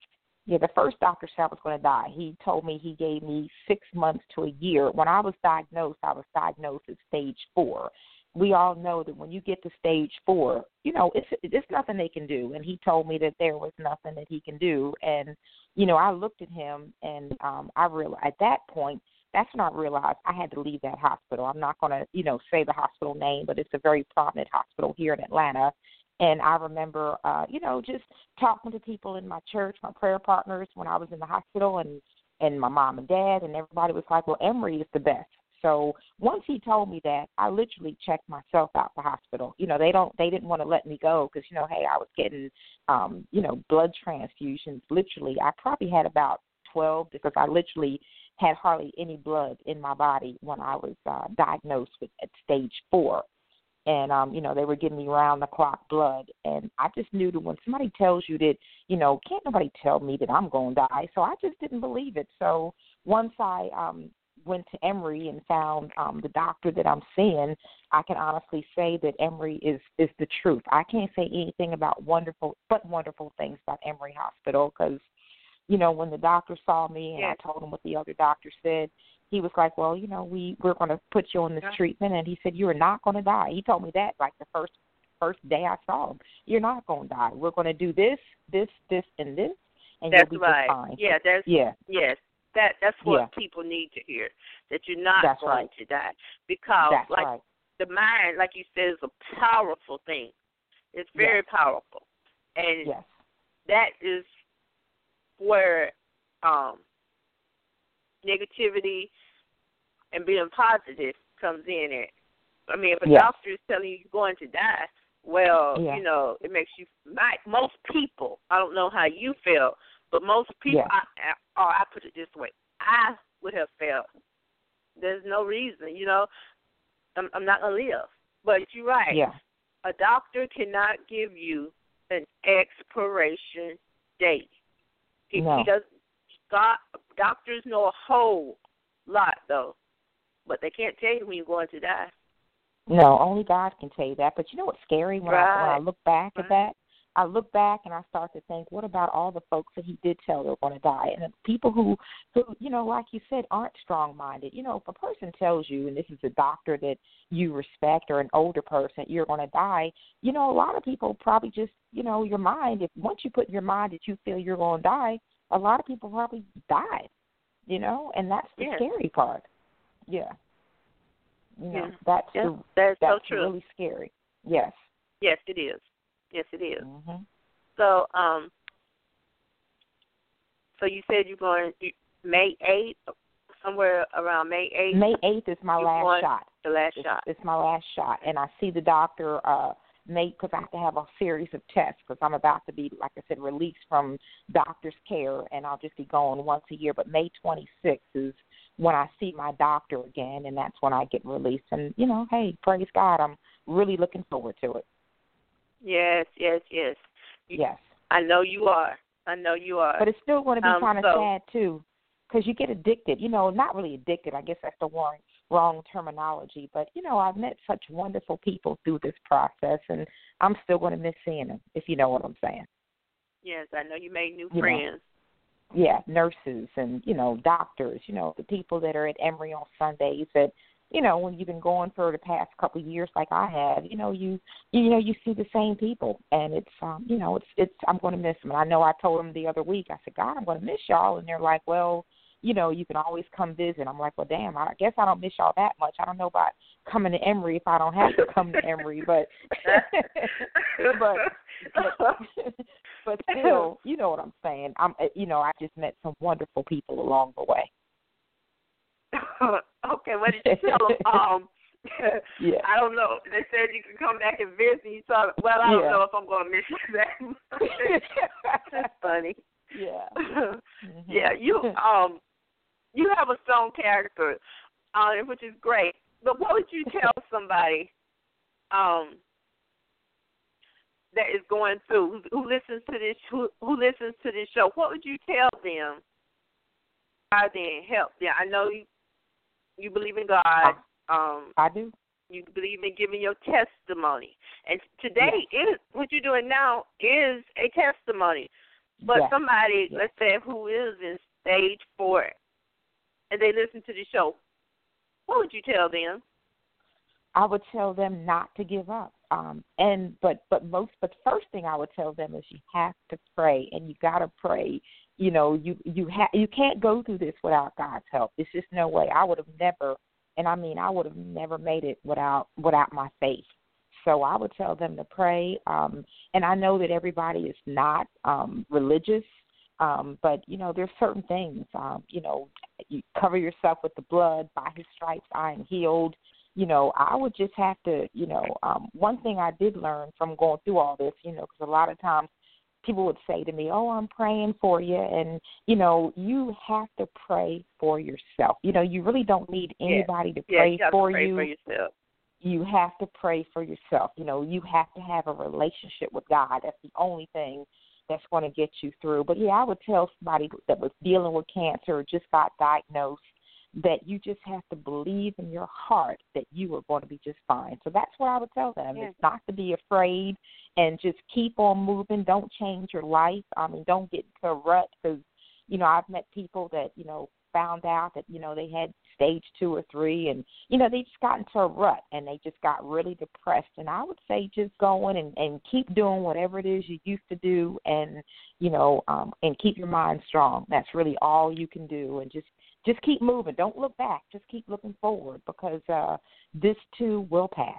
D: Yeah, the first doctor said I was going to die. He told me he gave me 6 months to a year. When I was diagnosed at stage 4. We all know that when you get to stage 4, it's nothing they can do. And he told me that there was nothing that he can do. And, I looked at him and I realized at that point, that's when I realized I had to leave that hospital. I'm not going to, say the hospital name, but it's a very prominent hospital here in Atlanta. And I remember, just talking to people in my church, my prayer partners when I was in the hospital, and my mom and dad, and everybody was like, well, Emory is the best. So once he told me that, I literally checked myself out the hospital. They didn't want to let me go because, hey, I was getting, blood transfusions. Literally, I probably had about 12 because I literally had hardly any blood in my body when I was diagnosed at stage 4. And, they were giving me round-the-clock blood. And I just knew that when somebody tells you that, can't nobody tell me that I'm going to die. So I just didn't believe it. So once I went to Emory and found the doctor that I'm seeing, I can honestly say that Emory is the truth. I can't say anything about wonderful things about Emory Hospital because, when the doctor saw me and I told him what the other doctor said, he was like, well, we're going to put you on this treatment. And he said, you are not going to die. He told me that like the first day I saw him. You're not going to die. We're going to do this, and this, and
C: that's
D: you'll be
C: right.
D: just fine.
C: Yeah, yes. That's what people need to hear, that you're not going to die. Because, the mind, like you said, is a powerful thing. It's very powerful. And that is where negativity and being positive comes in at. I mean, if a doctor is telling you you're going to die, well, it makes you, most people, I don't know how you feel, but most people, I put it this way, I would have felt there's no reason, I'm not going to live. But you're right.
D: Yeah.
C: A doctor cannot give you an expiration date. He does. Doctors know a whole lot, though, but they can't tell you when you're going to die.
D: No, only God can tell you that. But you know what's scary when I look back at that? I look back and I start to think, what about all the folks that he did tell they're going to die? And people who, like you said, aren't strong-minded. If a person tells you, and this is a doctor that you respect or an older person, you're going to die, a lot of people probably just, your mind, once you put in your mind that you feel you're going to die, a lot of people probably die, and that's the scary part. Yeah. That's so true. Really scary. Yes.
C: Yes, it is. Yes, it is.
D: Mm-hmm.
C: So, so you said you're going May 8th, somewhere around May 8th?
D: May 8th is my last shot.
C: The last shot.
D: It's my last shot, and I see the doctor because I have to have a series of tests because I'm about to be, like I said, released from doctor's care, and I'll just be going once a year. But May 26th is when I see my doctor again, and that's when I get released. And, hey, praise God, I'm really looking forward to it.
C: Yes.
D: Yes.
C: I know you are.
D: But it's still going to be kind of sad, too, because you get addicted. Not really addicted. I guess that's the wrong terminology. But, I've met such wonderful people through this process, and I'm still going to miss seeing them, if you know what I'm saying.
C: Yes, I know you made new friends.
D: Yeah, nurses and, doctors, the people that are at Emory on Sundays that, when you've been going for the past couple of years like I have, you see the same people, and it's I'm going to miss them. And I know I told them the other week, I said, God, I'm going to miss y'all. And they're like, well, you can always come visit. I'm like, well, damn, I guess I don't miss y'all that much. I don't know about coming to Emory if I don't have to come to Emory, but but still, you know what I'm saying. I just met some wonderful people along the way.
C: Okay, what did you tell them? I don't know. They said you could come back and visit. You thought, well, I don't know if I'm going to miss you that much. That's funny.
D: Yeah.
C: Mm-hmm. Yeah, you have a strong character, which is great. But what would you tell somebody that is going through, who listens to this, who listens to this show? What would you tell them? How they help them? I know you believe in God.
D: I do.
C: You believe in giving your testimony. And today, what you're doing now is a testimony. But
D: yes.
C: somebody,
D: Yes.
C: let's say, who is in stage 4, and they listen to the show, what would you tell them?
D: I would tell them not to give up. But first thing I would tell them is you have to pray, and you got to pray. You know, you can't go through this without God's help. It's just no way. I would have never made it without my faith. So I would tell them to pray. And I know that everybody is not religious, but you know, there's certain things. You know, you cover yourself with the blood. By His stripes I am healed. You know, I would just have to, you know, one thing I did learn from going through all this, you know, because a lot of times people would say to me, oh, I'm praying for you. And, you know, you have to pray for yourself. You know, you really don't need anybody to pray for you.
C: You have to pray for yourself.
D: You have to pray for yourself. You know, you have to have a relationship with God. That's the only thing that's going to get you through. But, yeah, I would tell somebody that was dealing with cancer or just got diagnosed that you just have to believe in your heart that you are going to be just fine. So that's what I would tell them, is not to be afraid and just keep on moving. Don't change your life. I mean, don't get into a rut because, you know, I've met people that, you know, found out that, you know, they had stage 2 or 3 and, you know, they just got into a rut and they just got really depressed. And I would say just go in and keep doing whatever it is you used to do and, you know, and keep your mind strong. That's really all you can do. And just keep moving. Don't look back. Just keep looking forward because this too will pass.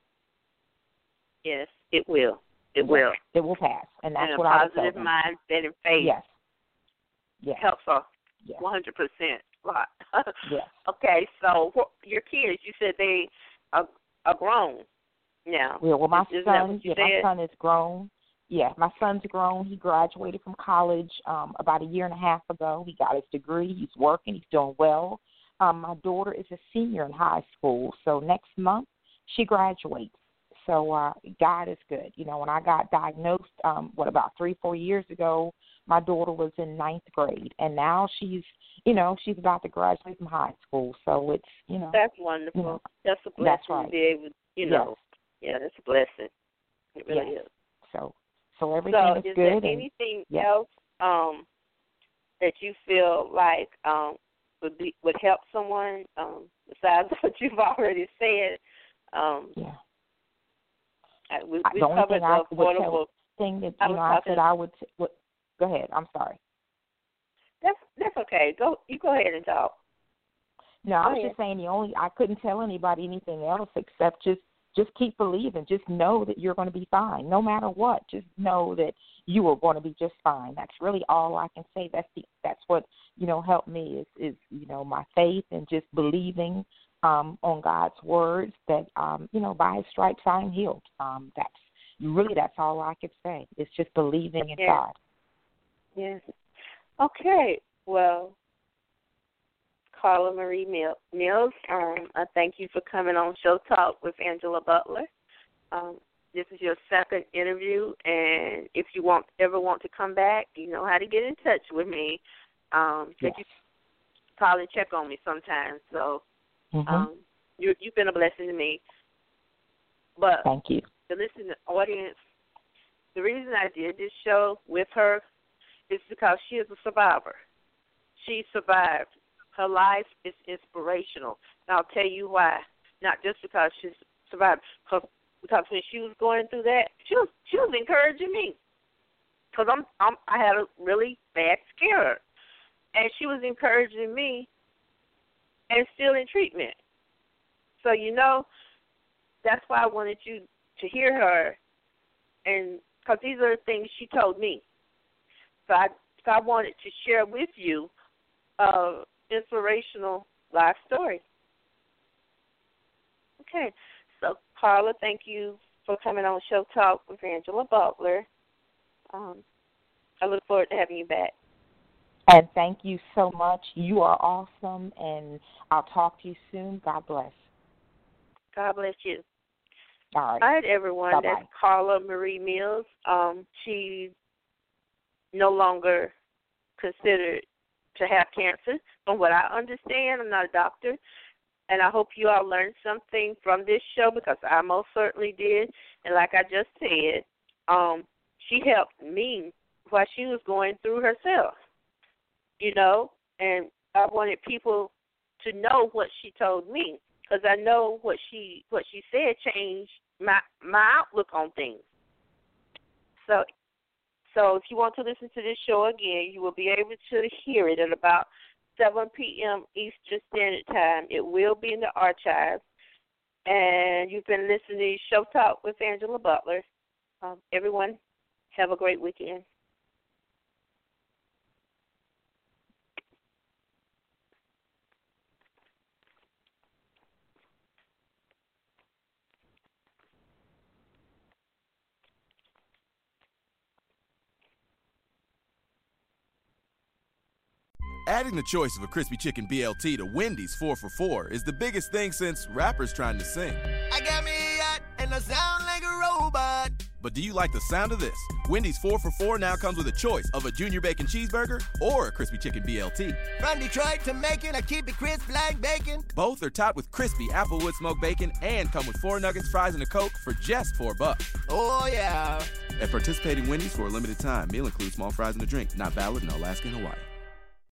C: Yes, it will. It will.
D: It will pass. And that's
C: and
D: what I would tell
C: them. A positive mindset and faith helps us 100%. Right.
D: Yes.
C: Okay, so your kids, you said they are grown now.
D: Yeah, well, my son is grown. Yeah, my son's grown. He graduated from college about a year and a half ago. He got his degree. He's working. He's doing well. My daughter is a senior in high school, so next month she graduates. So God is good. You know, when I got diagnosed, about 3-4 years ago, my daughter was in 9th grade, and now she's about to graduate from high school. So it's, you know.
C: That's wonderful.
D: You know,
C: that's a blessing
D: that's right.
C: to be able, you know. Yes. Yeah, that's a blessing. It really is.
D: So everything is good.
C: Is there anything else that you feel like would help someone besides what you've already said? We covered the affordable
D: thing that I said I would. Go ahead. I'm sorry.
C: That's okay. You go ahead and talk.
D: No, I was just saying I couldn't tell anybody anything else except just keep believing. Just know that you're going to be fine, no matter what. Just know that you are going to be just fine. That's really all I can say. That's what helped me is my faith and just believing on God's words that by His stripes I am healed. That's all I could say. It's just believing in God.
C: Yes. Okay. Well, Carla Marie Mills, I thank you for coming on Show Talk with Angela Butler. This is your second interview, and if you ever want to come back, you know how to get in touch with me. You call and check on me sometimes. So you've been a blessing to me. But
D: thank you.
C: The listening audience, the reason I did this show with her is because she is a survivor. She survived. Her life is inspirational. And I'll tell you why. Not just because she survived, because when she was going through that, she was encouraging me. Because I had a really bad scare, and she was encouraging me, and still in treatment. So that's why I wanted you to hear her, and because these are the things she told me. So I wanted to share with you inspirational life story. Okay, so Carla, thank you for coming on Show Talk with Angela Butler. I look forward to having you back.
D: And thank you so much. You are awesome, and I'll talk to you soon. God bless.
C: God bless you.
D: All
C: right, everyone.
D: Bye-bye.
C: That's Carla Marie Mills. She's no longer considered to have cancer. From what I understand, I'm not a doctor, and I hope you all learned something from this show because I most certainly did. And like I just said, she helped me while she was going through herself, you know, and I wanted people to know what she told me, because I know what she said changed my outlook on things. So if you want to listen to this show again, you will be able to hear it at about 7 p.m. Eastern Standard Time. It will be in the archives. And you've been listening to Show Talk with Angela Butler. Everyone, have a great weekend.
A: Adding the choice of a crispy chicken BLT to Wendy's 4 for $4 is the biggest thing since rappers trying to sing.
B: I got me a yacht and I sound like a robot.
A: But do you like the sound of this? Wendy's 4 for $4 now comes with a choice of a Junior Bacon Cheeseburger or a crispy chicken BLT.
B: From Detroit to Macon, I keep it crisp like bacon.
A: Both are topped with crispy Applewood smoked bacon and come with 4 nuggets, fries, and a Coke for just $4.
B: Oh, yeah.
A: At participating Wendy's for a limited time, meal includes small fries and a drink. Not valid in Alaska and Hawaii.